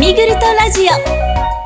神ぐるとラジオ。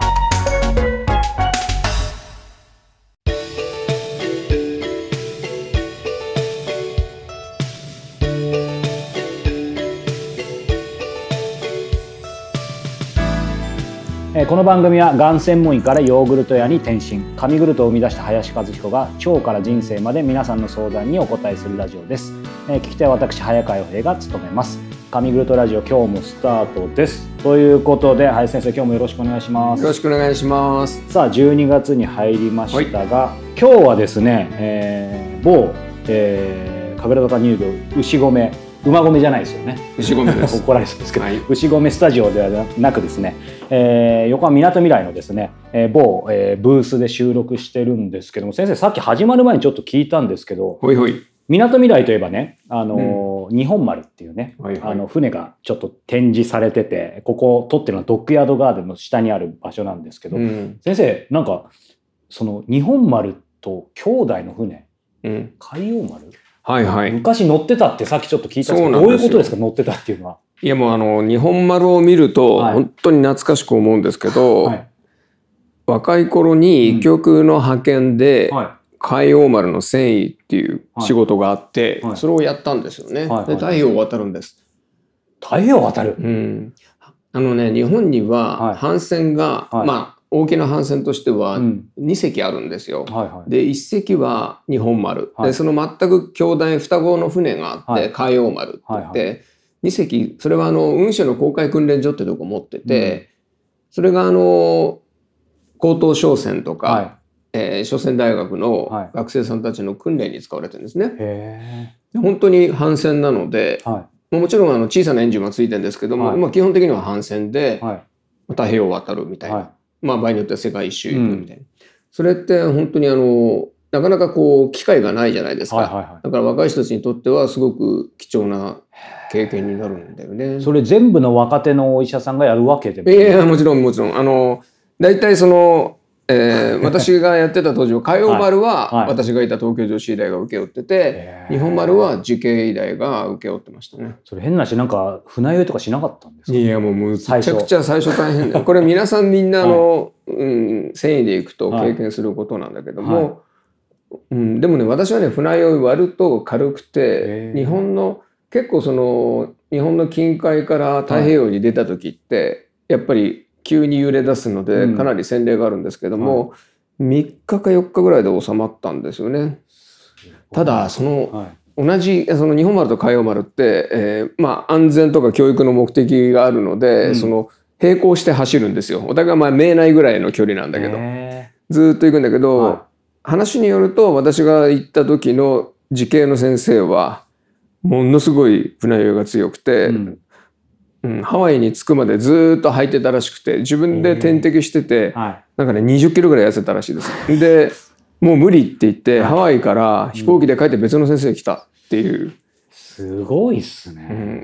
この番組はがん専門医からヨーグルト屋に転身、神ぐるとを生み出した林和彦が腸から人生まで皆さんの相談にお答えするラジオです。聞き手は私早川洋平が務めます。神ぐるとラジオ、今日もスタートです。ということで林先生、今日もよろしくお願いします。 よろしくお願いします。 さあ12月に入りましたが、今日はですね、某、神楽坂乳業牛込、馬込じゃないですよね。 牛込です。 怒られそうですけど、 はい、 牛込スタジオではなくですね、横浜みなとみらいのですね、某、ブースで収録してるんですけども、先生さっき始まる前にちょっと聞いたんですけど、 ほいほい、 みなとみらいといえばね、日本丸っていうね、 はいはい、 船がちょっと展示されてて、ここ撮ってるのはドッグヤードガーデンの下にある場所なんですけど、先生なんかその日本丸と兄弟の船、海洋丸、 はいはい、 昔乗ってたってさっきちょっと聞いたんですけど、どういうことですか、乗ってたっていうのは。 いやもう日本丸を見ると本当に懐かしく思うんですけど、はい、若い頃に医局の派遣で、海洋丸の船医っていう仕事があって、それをやったんですよね。で太平洋を渡るんです。 太平洋を渡る、 日本には帆船が、大きな帆船としては2隻あるんですよ。で1隻は日本丸、でその全く兄弟双子の船があって、海洋丸って言って、2隻それは雲州の航海訓練所ってとこ持ってて、それが高等商船とか、商船大学の学生さんたちの訓練に使われてるんですね。本当に帆船なので、もちろん小さなエンジンはついてるんですけども、基本的には帆船で太平洋を渡るみたいな、場合によっては世界一周行くみたいな、それって本当になかなか機会がないじゃないですか。だから若い人たちにとってはすごく貴重な経験になるんだよね。 それ全部の若手のお医者さんがやるわけでも。 いやもちろん大体私がやってた当時は海洋丸は私がいた東京女子医大が請け負ってて、日本丸は慈恵医大が請け負ってましたね。 それ変なし、なんか船酔いとかしなかったんですか？ いやもうむちゃくちゃ最初大変だよ。これ皆さんみんな繊維で行くと経験することなんだけども、でもね、私はね、船酔い割ると軽くて、結構日本の近海から太平洋に出た時って、やっぱり急に揺れ出すのでかなり洗礼があるんですけども、3日か4日ぐらいで収まったんですよね。ただ同じ日本丸と海洋丸って、安全とか教育の目的があるので、並行して走るんですよ。お互い見えないぐらいの距離なんだけど、ずっと行くんだけど、話によると私が行った時の慈恵の先生はものすごい船酔いが強くて、ハワイに着くまでずっと履いてたらしくて、自分で点滴してて、なんかね20キロぐらい痩せたらしいです。でもう無理って言って、ハワイから飛行機で帰って別の先生が来たっていう、 すごいっすね。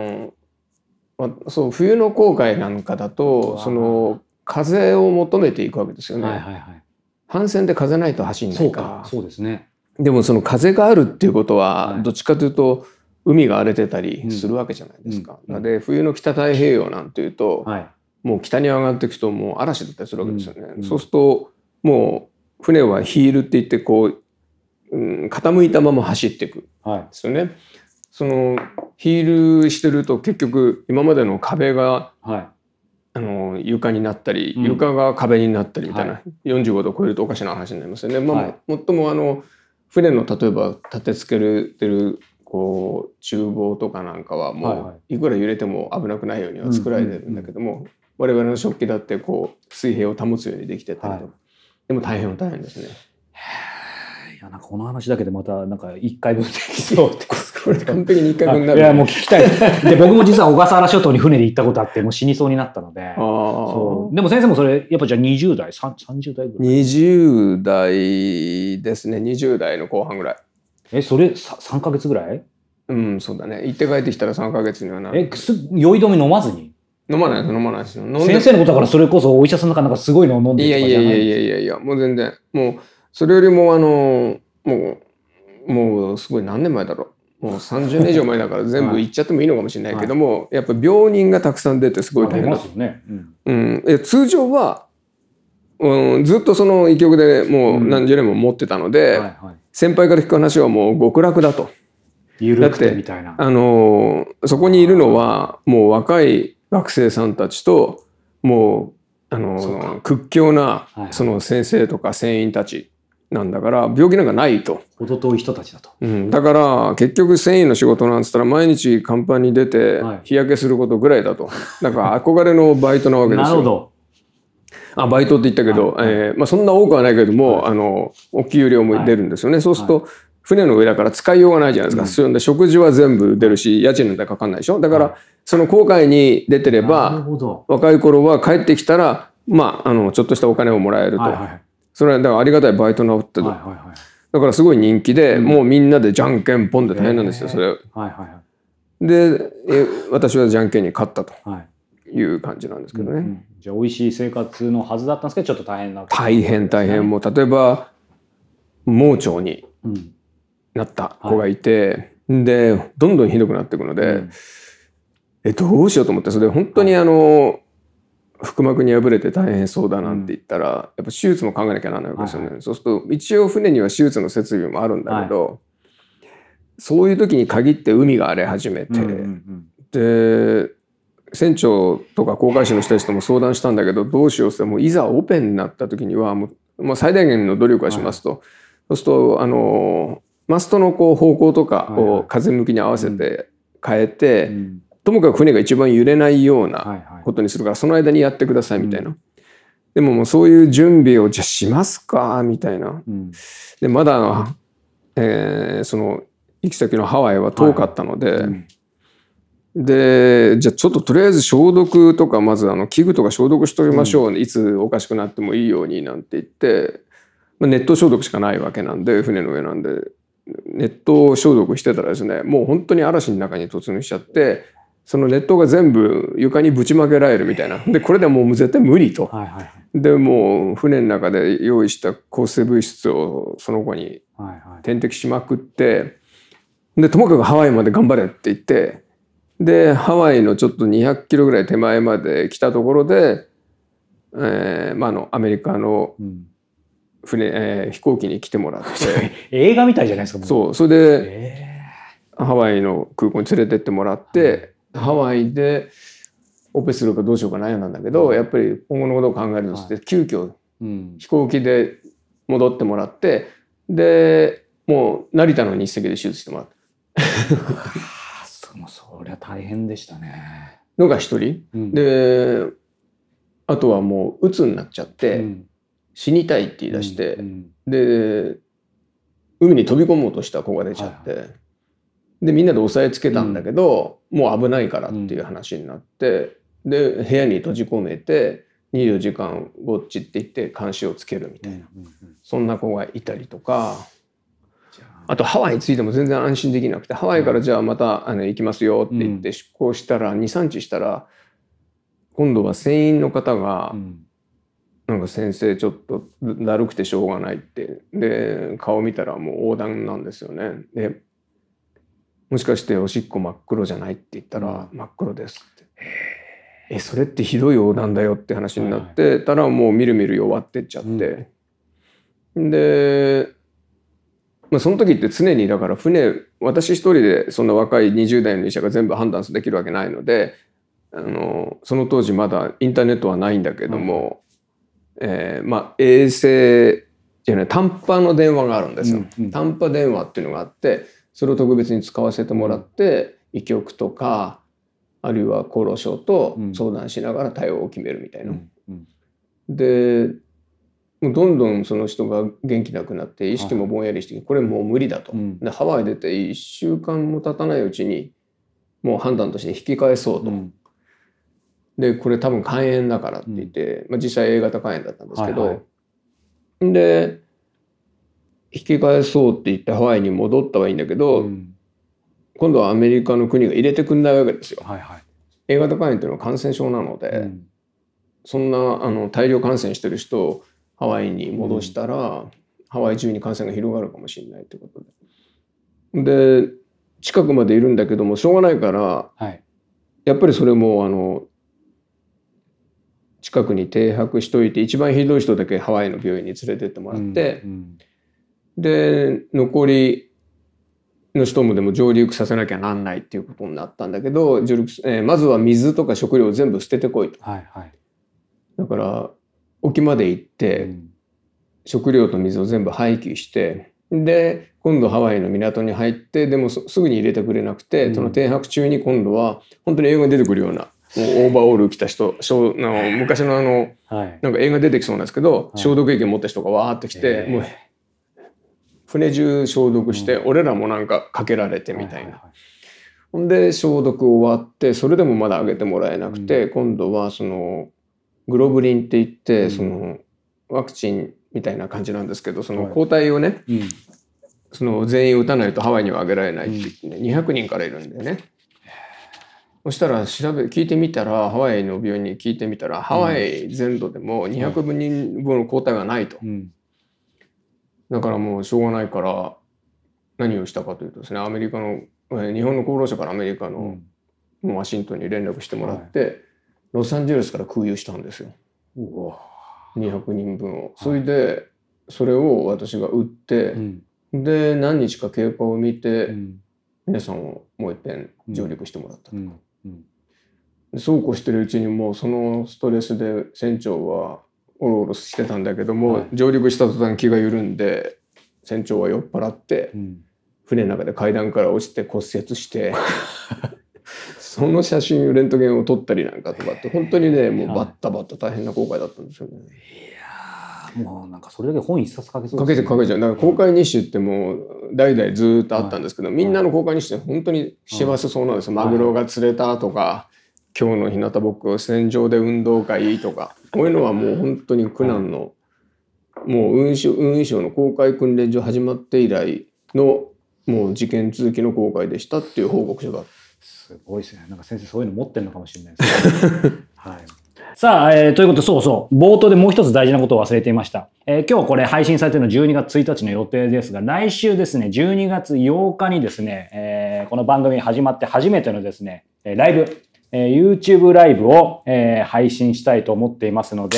そう冬の航海なんかだと風を求めていくわけですよね。帆船で風ないと走んないから。 そうですね。 でも風があるっていうことはどっちかというと海が荒れてたりするわけじゃないですか。で冬の北太平洋なんていうと、もう北に上がっていくともう嵐だったりするわけですよね。そうするともう船はヒールって言って傾いたまま走っていくんですよね。ヒールしてると結局今までの壁が、床になったり、床が壁になったりみたいな、45度超えるとおかしな話になりますよね。もっとも船の例えば立て付けてる厨房とかなんかはもういくら揺れても危なくないようには作られてるんだけども、我々の食器だって水平を保つようにできてたりとか、でも大変ですね。 いやなんかこの話だけでまたなんか1回分できそうって。 これ完璧に1回分になる。 いやもう聞きたい。で僕も実は小笠原諸島に船で行ったことあってもう死にそうになったので。でも先生もそれやっぱじゃあ20代30代ぐらい ？20代ですね。20代の後半ぐらい。 それ3ヶ月ぐらい？ そうだね。行って帰ってきたら3ヶ月にはなる。 酔い止め飲まずに？ 飲まないですよ。 先生のことだからそれこそお医者さんの中すごいのを飲んでるとかじゃない？ いやもう全然もうそれよりももうすごい何年前だろもう30年以上前だから全部言っちゃってもいいのかもしれないけども、やっぱ病人がたくさん出てすごい大変だ。 出ますよね。 通常は、ずっとその医局でもう何十年も持ってたので、先輩から聞く話はもう極楽だと。 緩くてみたいな。 そこにいるのはもう若い学生さんたちともう屈強なその先生とか船員たちなんだから病気なんかないと。 程遠い人たちだと。 だから結局船員の仕事なんつったら毎日甲板に出て日焼けすることぐらいだと。だから憧れのバイトなわけですよ。 なるほど。 バイトって言ったけど、そんな多くはないけども、お給料も出るんですよね。そうすると船の上だから使いようがないじゃないですか。で食事は全部出るし家賃なんてかかんないでしょ。だからその航海に出てれば若い頃は帰ってきたらちょっとしたお金をもらえると。それはだからありがたいバイトなわけで、だからすごい人気で、もうみんなでじゃんけんポンで大変なんですよそれ。で私はじゃんけんに勝ったという感じなんですけどね。 じゃあ美味しい生活のはずだったんですけどちょっと大変な。 大変。もう例えば盲腸になった子がいて、でどんどんひどくなっていくので、どうしようと思って、それで本当に腹膜に破れて大変そうだなんて言ったら、やっぱ手術も考えなきゃならないわけですよね。そうすると一応船には手術の設備もあるんだけど、そういう時に限って海が荒れ始めて、で船長とか航海士の人たちとも相談したんだけど、どうしようってもういざオペになった時にはもう最大限の努力はしますと。そうするとマストの方向とかを風向きに合わせて変えて、ともかく船が一番揺れないようなことにするから、その間にやってくださいみたいな。でももうそういう準備をじゃあしますかみたいな。でまだ、その行き先のハワイは遠かったので、でじゃあちょっととりあえず消毒とかまず器具とか消毒しておきましょう、いつおかしくなってもいいようになんて言って、熱湯消毒しかないわけなんで、船の上なんで熱湯消毒してたらですね、もう本当に嵐の中に突入しちゃって、その熱湯が全部床にぶちまけられるみたいな。でこれでもう絶対無理と。でもう船の中で用意した抗生物質をその子に点滴しまくって、でともかくハワイまで頑張れって言って、でハワイのちょっと200キロぐらい手前まで来たところで、アメリカの飛行機に来てもらって映画みたいじゃないですか。 そう、それで、ハワイの空港に連れてってもらって、ハワイでオペするかどうしようか悩んだんだけど、やっぱり今後のことを考えるとして急遽飛行機で戻ってもらって、でもう成田の日赤で手術してもらった。 そりゃ大変でしたね。 のが一人、であとはもう鬱になっちゃって、死にたいって言い出して、で海に飛び込もうとした子が出ちゃって、でみんなで押さえつけたんだけど、もう危ないからっていう話になって、で部屋に閉じ込めて24時間ウォッチって言って監視をつけるみたいな、そんな子がいたりとか。あとハワイについても全然安心できなくて、ハワイからじゃあまた行きますよって言って出航したら 2,3 日したら、今度は船員の方がなんか先生ちょっとだるくてしょうがないって、で顔見たらもう横断なんですよね。でもしかしておしっこ真っ黒じゃないって言ったら、真っ黒ですって。それってひどい横断だよって話になってたら、もうみるみる弱ってっちゃって、でその時って常にだから私一人でそんな若い20代の医者が全部判断できるわけないので、その当時まだインターネットはないんだけども、衛星じゃない短波の電話があるんですよ。短波電話っていうのがあって、それを特別に使わせてもらって、医局とかあるいは厚労省と相談しながら対応を決めるみたいな。でもうどんどんその人が元気なくなって意識もぼんやりして、これもう無理だと。でハワイ出て1週間も経たないうちにもう判断として引き返そうと。でこれ多分肝炎だからって言って、実際 A 型肝炎だったんですけど、で引き返そうって言ってハワイに戻ったはいいんだけど、今度はアメリカの国が入れてくんないわけですよ。A 型肝炎っていうのは感染症なので、そんな大量感染してる人をハワイに戻したら、ハワイ中に感染が広がるかもしれないってことで。で近くまでいるんだけどもしょうがないから、 はい、 やっぱりそれも近くに停泊しといて一番ひどい人だけハワイの病院に連れてってもらって、で残りの人もでも上陸させなきゃなんないっていうことになったんだけど、まずは水とか食料を全部捨ててこいと。 はいはい、 だから沖まで行って、食料と水を全部廃棄してで今度ハワイの港に入ってでもすぐに入れてくれなくて、その停泊中に今度は本当に映画に出てくるようなオーバーオール着た人昔のなんか映画出てきそうなんですけど、消毒液を持った人がわーって来て、もう船中消毒して、俺らもなんかかけられてみたいな。ほんで消毒終わってそれでもまだあげてもらえなくて、今度はそのグロブリンって言って、そのワクチンみたいな感じなんですけど、その抗体をね、その全員打たないとハワイにはあげられないって言って、200人からいるんだよね。そしたら聞いてみたら、ハワイの病院に聞いてみたら、ハワイ全土でも200人分の抗体がないと。だからもうしょうがないから何をしたかというとですね、アメリカの日本の厚労省からアメリカのワシントンに連絡してもらって、ロサンゼルスから空輸したんですよ。200人分を。それでそれを私が打って、で何日か経過を見て、皆さんをもう一遍上陸してもらったと。そうこうしてるうちにもうそのストレスで船長はおろおろしてたんだけども、上陸した途端気が緩んで船長は酔っ払って、船の中で階段から落ちて骨折してその写真レントゲンを撮ったりなんかとかって本当にねもうバッタバッタ大変な航海だったんですよね。いやもうなんかそれだけ本一冊書けそうですね。書けちゃう。だから航海日誌ってもう代々ずっとあったんですけど、みんなの航海日誌って本当に幸せそうなんですよ。マグロが釣れたとか、今日の日向ぼっこ船上で運動会とか、こういうのはもう本当に苦難の、もう運輸省の航海訓練所始まって以来のもう事件続きの航海でしたっていう報告書だ。 すごいですね。なんか先生そういうの持ってるのかもしれないですね。はい。さあ、ということでそう冒頭でもう一つ大事なことを忘れていました。今日これ配信されているの12月1日の予定ですが、来週ですね12月8日にですね、この番組始まって初めてのですねライブ、YouTube ライブを、配信したいと思っていますので、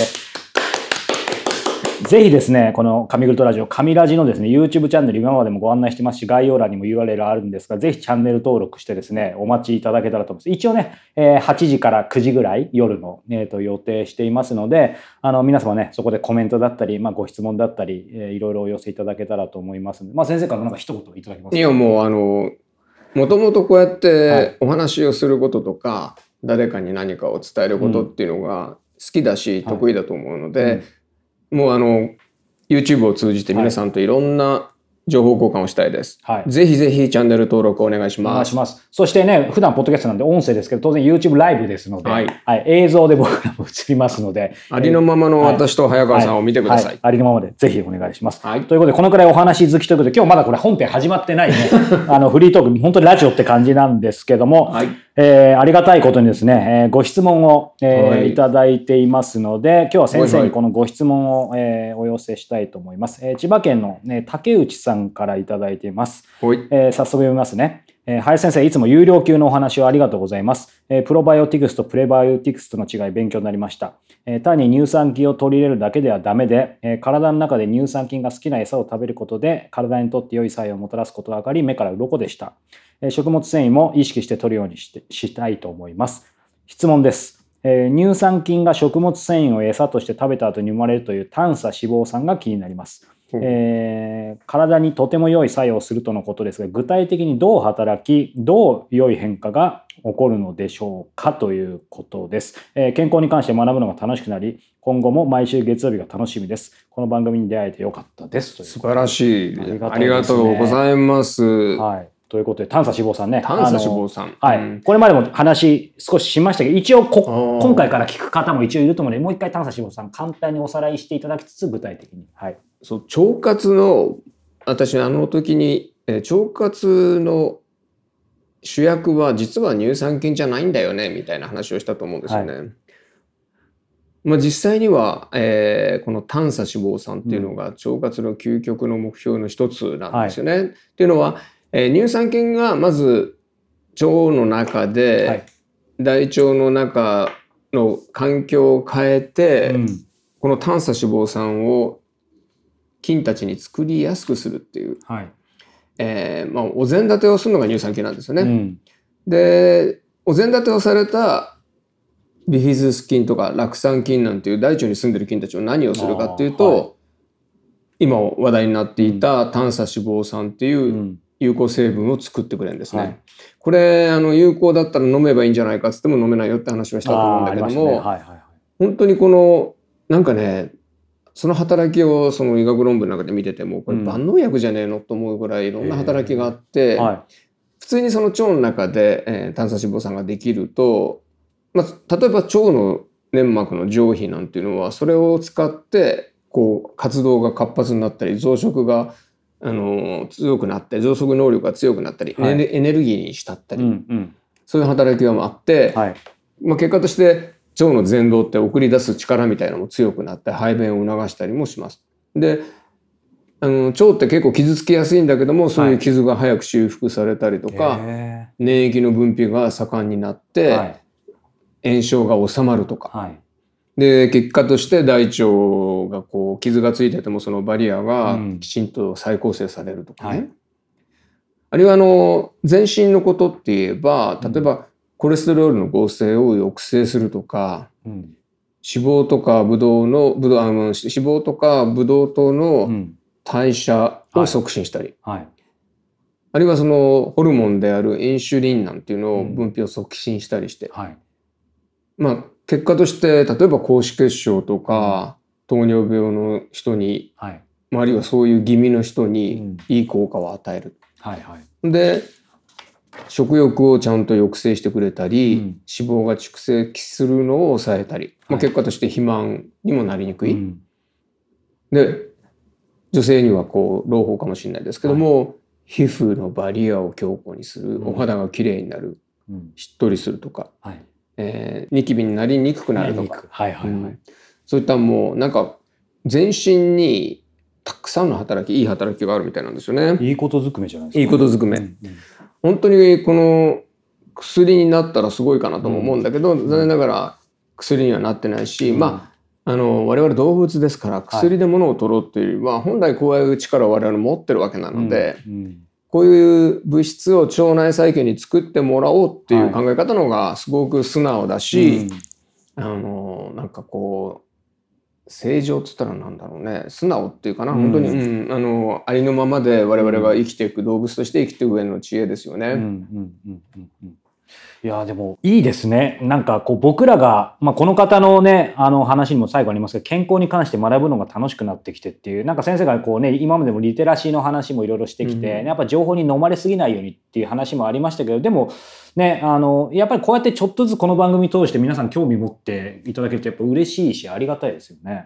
ぜひですね、この神グルトラジオ、神ラジのですね、YouTube チャンネル今までもご案内してますし、概要欄にも URL あるんですが、ぜひチャンネル登録してですね、お待ちいただけたらと思います。一応ね、8時から9時ぐらい夜の、予定していますので、皆様ね、そこでコメントだったり、ご質問だったり、いろいろお寄せいただけたらと思いますので、先生からなんか一言いただけますか？ いや、もうもともとこうやってお話をすることとか、誰かに何かを伝えることっていうのが好きだし、得意だと思うので、もうYouTube を通じて皆さんといろんな情報交換をしたいです。ぜひぜひチャンネル登録お願いします。 お願いします。そしてね、普段ポッドキャストなんで音声ですけど、当然 YouTube ライブですので、映像で僕らも映りますので、 ありのままの私と早川さんを見てください。 ありのままでぜひお願いします。ということで、このくらいお話好きということで、今日まだこれ本編始まってないね、フリートーク、本当にラジオって感じなんですけども、ありがたいことにですね、ご質問を、いただいていますので、今日は先生にこのご質問を、お寄せしたいと思います。千葉県の、竹内さんからいただいています。早速読みますね。林先生、いつも有料級のお話をありがとうございます。プロバイオティクスとプレバイオティクスとの違い勉強になりました。単に乳酸菌を取り入れるだけではダメで、体の中で乳酸菌が好きな餌を食べることで体にとって良い作用をもたらすことが分かり、目から鱗でした。食物繊維も意識して取るようにしたいと思います。質問です。乳酸菌が食物繊維を餌として食べた後に生まれるという短鎖脂肪酸が気になります。体にとても良い作用をするとのことですが、具体的にどう働き、どう良い変化が起こるのでしょうかということです。健康に関して学ぶのが楽しくなり、今後も毎週月曜日が楽しみです。この番組に出会えてよかったです。 素晴らしい。ありがとうございます。 はい。ということで、短鎖脂肪酸ね。 短鎖脂肪酸。 はい。これまでも話少ししましたけど、一応今回から聞く方も一応いると思うので、もう一回短鎖脂肪酸簡単におさらいしていただきつつ、具体的に。はい。 そう、腸活の、私時に、腸活の主役は実は乳酸菌じゃないんだよね、みたいな話をしたと思うんですよね。実際には、この短鎖脂肪酸っていうのが腸活の究極の目標の一つなんですよね。っていうのは、 乳酸菌がまず腸の中で、はい、大腸の中の環境を変えて、この短鎖脂肪酸を菌たちに作りやすくするっていう、はい、お膳立てをするのが乳酸菌なんですよね。でお膳立てをされたビフィズス菌とか酪酸菌なんていう大腸に住んでる菌たちを何をするかっていうと、はい、今話題になっていた短鎖脂肪酸っていう有効成分を作ってくれるんですね。はい、これ有効だったら飲めばいいんじゃないかっつっても飲めないよって話はしたと思うんだけども、本当にこのなんかね、その働きをその医学論文の中で見ててもこれ万能薬じゃねえのと思うぐらいいろんな働きがあって、普通にその腸の中で、短鎖脂肪酸ができると、例えば腸の粘膜の上皮なんていうのはそれを使ってこう活動が活発になったり増殖が強くなって増殖能力が強くなったり、はい、エネルギーにしたったり、そういう働きがあって、はい、結果として腸の蠕動って送り出す力みたいなのも強くなって排便を促したりもします。で腸って結構傷つきやすいんだけどもそういう傷が早く修復されたりとか、粘液の分泌が盛んになって、炎症が治まるとか、で結果として大腸がこう傷がついててもそのバリアがきちんと再構成されるとかね、あるいは全身のことって言えば例えばコレステロールの合成を抑制するとか、脂肪とか脂肪とかブドウ糖の代謝を促進したり、あるいはそのホルモンであるインシュリンなんていうのを分泌を促進したりして、結果として例えば高脂血症とか糖尿病の人に、あるいはそういう気味の人にいい効果を与える。で食欲をちゃんと抑制してくれたり、脂肪が蓄積するのを抑えたり、結果として肥満にもなりにくい。で女性にはこう朗報かもしれないですけども、皮膚のバリアを強固にする、お肌がきれいになる、しっとりするとか、ニキビになりにくくなるとか、そういったもうなんか全身にたくさんのいい働きがあるみたいなんですよね。 いいことずくめじゃないですか。 いいことずくめ。本当にこの薬になったらすごいかなとも思うんだけど、残念ながら薬にはなってないし、我々動物ですから薬で物を取ろうっていう、本来こういう力を我々持ってるわけなので、こういう物質を腸内細菌に作ってもらおうっていう考え方の方がすごく素直だし、なんかこう正常っつったらなんだろうね、素直っていうかな、本当に、ありのままで我々が生きていく、動物として生きていく上の知恵ですよね。 いやでもいいですね。なんかこう僕らが、この方のね話にも最後ありますけど、健康に関して学ぶのが楽しくなってきてっていう、なんか先生がこうね今までもリテラシーの話もいろいろしてきて、やっぱ情報に飲まれすぎないようにっていう話もありましたけど、でもねやっぱりこうやってちょっとずつこの番組通して皆さん興味持っていただけるとやっぱ嬉しいしありがたいですよね。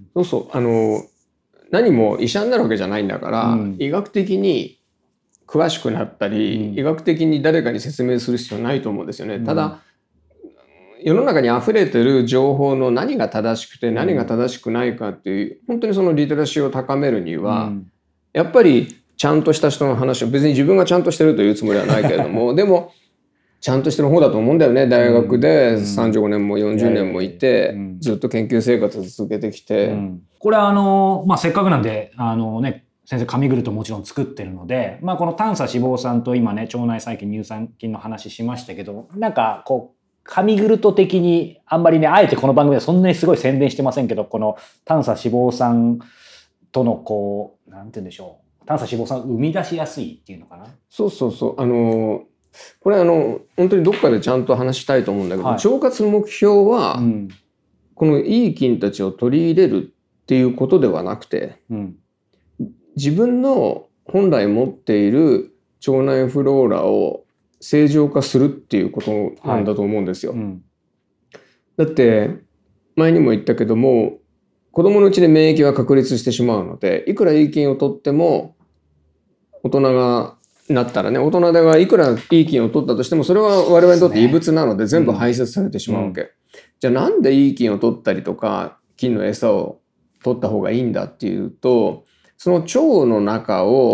何も医者になるわけじゃないんだから、医学的に詳しくなったり、医学的に誰かに説明する必要ないと思うんですよね。ただ世の中に溢れてる情報の何が正しくて何が正しくないかっていう、本当にそのリテラシーを高めるには、やっぱりちゃんとした人の話を、別に自分がちゃんとしてるというつもりはないけれどもでもちゃんとしてる方だと思うんだよね。大学で35年も40年もいて、ずっと研究生活を続けてきて、 これせっかくなんで先生紙グルトもちろん作ってるので、この短鎖脂肪酸と今ね腸内細菌乳酸菌の話しましたけど、なんかこう紙グルト的にあんまりねあえてこの番組ではそんなにすごい宣伝してませんけど、この短鎖脂肪酸とのこうなんて言うんでしょう、短鎖脂肪酸を生み出しやすいっていうのかな。 そうこれ本当にどっかでちゃんと話したいと思うんだけど、腸活の目標は、このいい菌たちを取り入れるっていうことではなくて、自分の本来持っている腸内フローラを正常化するっていうことなんだと思うんですよ。だって前にも言ったけども、子供のうちで免疫は確立してしまうので、いくらいい菌を取っても大人がなったらね、大人がいくらいい菌を取ったとしてもそれは我々にとって異物なので全部排泄されてしまうわけ。じゃあなんでいい菌を取ったりとか菌の餌を取った方がいいんだっていうと、その腸の中をき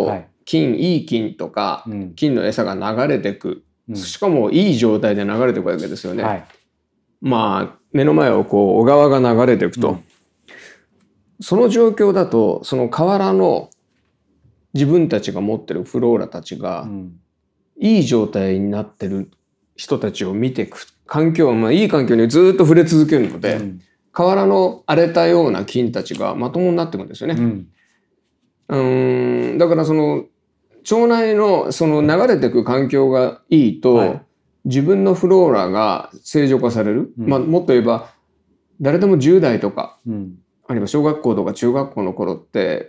いい菌とか、菌の餌が流れてく、しかもいい状態で流れていくわけですよね。はい、まあ目の前をこう小川が流れていくと、その状況だとその河原の自分たちが持ってるフローラたちが、いい状態になってる人たちを見ていく環境は、いい環境にずっと触れ続けるので、河原の荒れたような菌たちがまともになっていくんですよね。だからその腸内のその流れていく環境がいいと、自分のフローラが正常化される。もっと言えば誰でも10代とか、あるいは小学校とか中学校の頃って、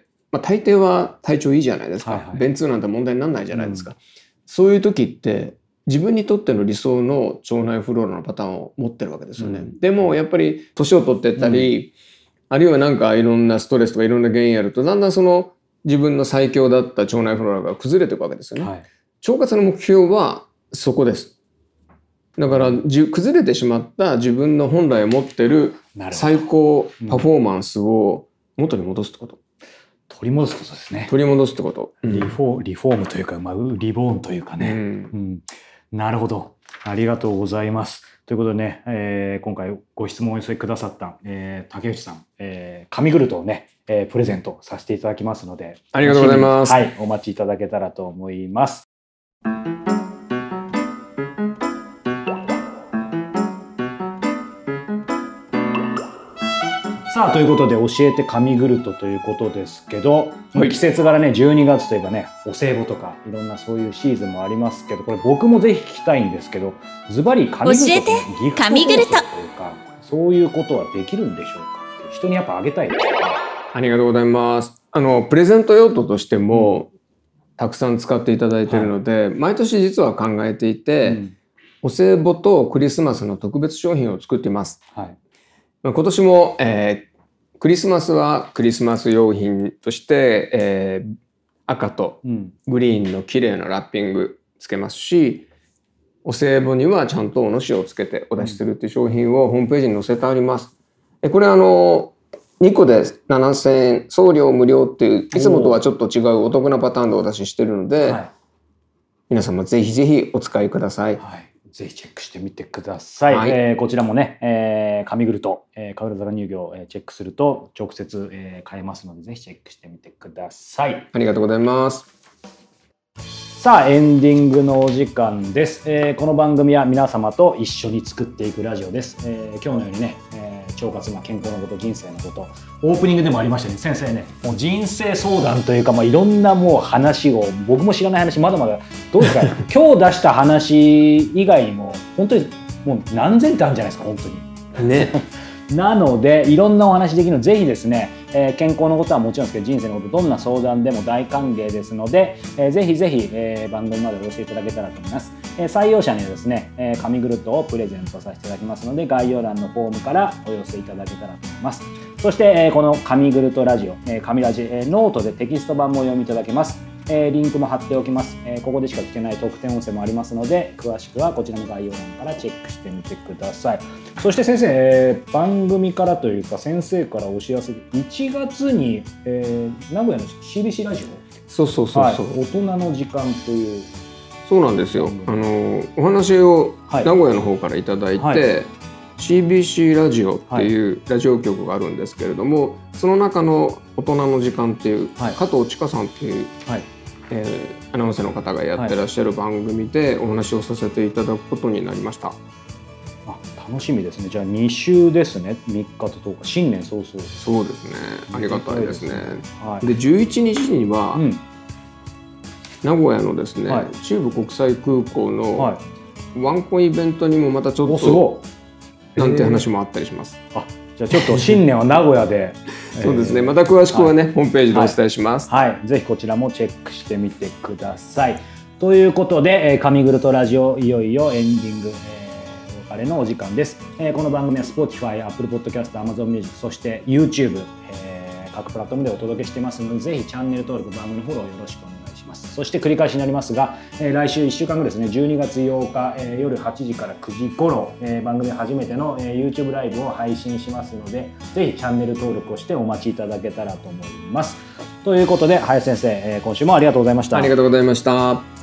大抵は体調いいじゃないですか。便通なんて問題にならないじゃないですか。そういう時って自分にとっての理想の腸内フローラのパターンを持ってるわけですよね。でもやっぱり年を取ってったり、あるいはなんかいろんなストレスとかいろんな原因あると、だんだんその自分の最強だった腸内フローラが崩れていくわけですよね。腸活の目標はそこです。だから崩れてしまった自分の本来持ってる最高パフォーマンスを元に戻すってこと。 取り戻すことですね。 取り戻すってこと。 リフォームというか、リボーンというかね。なるほど。ありがとうございます。ということでね、今回ご質問をお寄せくださった、竹内さん、紙グルトをね、プレゼントさせていただきますので、 ありがとうございます。 はい、お待ちいただけたらと思います。さあということで教えて紙グルトということですけど、季節柄ね12月といえばねお歳暮とかいろんなそういうシーズンもありますけど、これ僕もぜひ聞きたいんですけど、ズバリ紙グルトのギフト放送というかそういうことはできるんでしょうかって、人にやっぱあげたいですよね。 ありがとうございます。プレゼント用途としても、たくさん使っていただいているので、毎年実は考えていて、お歳暮とクリスマスの特別商品を作っています。今年も、クリスマスはクリスマス用品として、赤とグリーンの綺麗なラッピングつけますし、お歳暮にはちゃんとおのしをつけてお出しするという商品をホームページに載せてあります。これ2個で7000円、送料無料っていう、いつもとはちょっと違うお得なパターンでお出ししているので、皆様ぜひぜひお使いください。 ぜひチェックしてみてください。こちらもね、紙グルト、神楽坂乳業チェックすると直接、買えますので、ぜひチェックしてみてください。 ありがとうございます。 さあエンディングのお時間です。この番組は皆様と一緒に作っていくラジオです。今日のようにね、腸活、健康のこと、人生のこと、オープニングでもありましたね、先生ね、もう人生相談というか、いろんなもう話を、僕も知らない話まだまだどうですか今日出した話以外にも本当にもう何千ってあるんじゃないですか、本当にね。 なのでいろんなお話できるので、ぜひですね、健康のことはもちろんですけど、人生のことどんな相談でも大歓迎ですので、ぜひぜひ、番組までお寄せいただけたらと思います。採用者にはですね、紙グルトをプレゼントさせていただきますので、概要欄のフォームからお寄せいただけたらと思います。そして、この紙グルトラジオ、紙ラジ、ノートでテキスト版もお読みいただけます。リンクも貼っておきます。ここでしか聞けない特典音声もありますので、詳しくはこちらの概要欄からチェックしてみてください。そして先生、番組からというか先生からお知らせで、1月に、名古屋の CBC ラジオ、 そう、 大人の時間という、 そうなんですよ。お話を名古屋の方からいただいて、CBC ラジオっていうラジオ局があるんですけれども、その中の大人の時間っていう、加藤千佳さんっていう、アナウンサーの方がやってらっしゃる番組でお話をさせていただくことになりました。 楽しみですね。じゃあ2週ですね。3日と10日、新年早々。 そうですね。ありがたいですね。で11日には、名古屋のですね、中部国際空港のワンコンイベントにもまたちょっとなんて話もあったりします。 じゃあちょっと新年は名古屋でそうですね。また詳しくはね、ホームページでお伝えします。 ぜひこちらもチェックしてみてください。ということで、紙グルトラジオいよいよエンディング、お別れのお時間です。この番組は Spotify、Apple Podcast、Amazon Music、そして YouTube、各プラットフォームでお届けしてますので、ぜひチャンネル登録、番組フォローよろしくお願いします。そして繰り返しになりますが、来週1週間後ですね、12月8日、夜8時から9時頃、番組初めての、YouTube ライブを配信しますので、ぜひチャンネル登録をしてお待ちいただけたらと思います。 ということで林先生、今週もありがとうございました。 ありがとうございました。